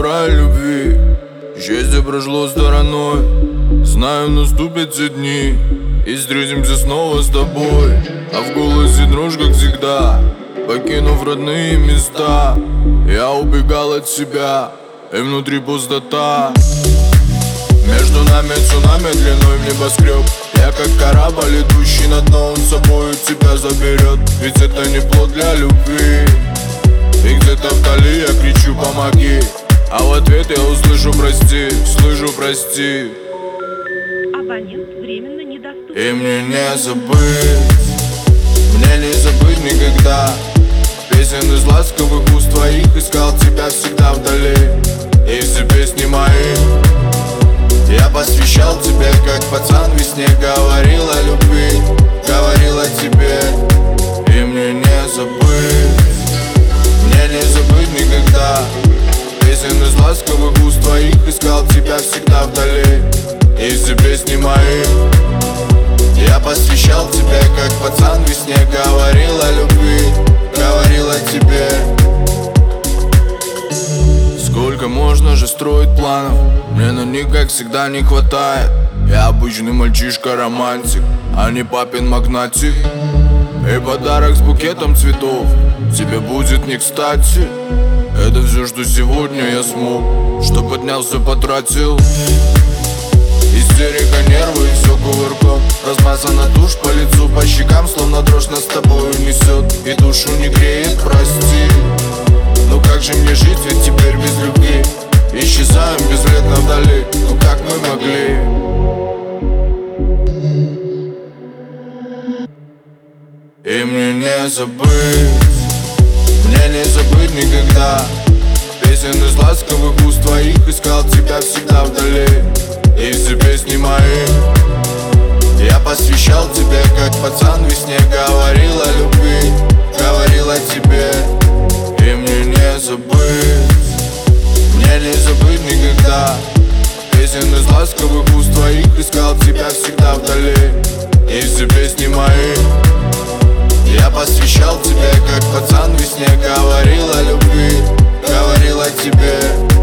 рай любви. Счастье прошло стороной. Знаю, наступят те дни и встретимся снова с тобой. А в голосе дрожь, как всегда. Покинув родные места, я убегал от себя, и внутри пустота. Между нами цунами длиной в небоскреб. Я как корабль, идущий на дно, он с собою тебя заберет. Ведь это не плод для любви. И где-то вдали я кричу помоги, а в ответ я услышу прости, слышу прости. Абонент временно недоступен. И мне не забыть, мне не забыть никогда песен из ласковых уст твоих. Искал тебя всегда вдали, и все песни мои я посвящал тебе, как пацан весне. Говорил о любви, говорил о тебе. И мне не забыть, мне не забыть никогда песен из ласковых уст твоих. Искал тебя всегда вдали, и все песни мои я посвящал тебе, как пацан весне. Говорил о любви, говорил о тебе. Сколько можно же строить планов, мне на них, как всегда, не хватает. Я обычный мальчишка-романтик, а не папин магнатик. И подарок с букетом цветов тебе будет не кстати. Это все, что сегодня я смог, что поднялся, потратил. Истерика, нервы и все кувырком. Размазана тушь по лицу, по щекам, словно дрожь нас с тобою несет. И душу не греет, прости. Ну как же мне жить, ведь теперь без любви исчезаем безвредно вдали. Ну как мы могли? И мне не забыть, мне не забыть никогда песен из ласковых уст твоих. Искал тебя всегда вдали, и все песни мои я посвящал тебе, как пацан весне. Говорил о любви, говорил о тебе. И мне не забыть, мне не забыть никогда песен из ласковых уст твоих. Искал тебя всегда вдали, и все песни мои я посвящал тебе, как пацан весне. Говорил о любви, говорил о тебе.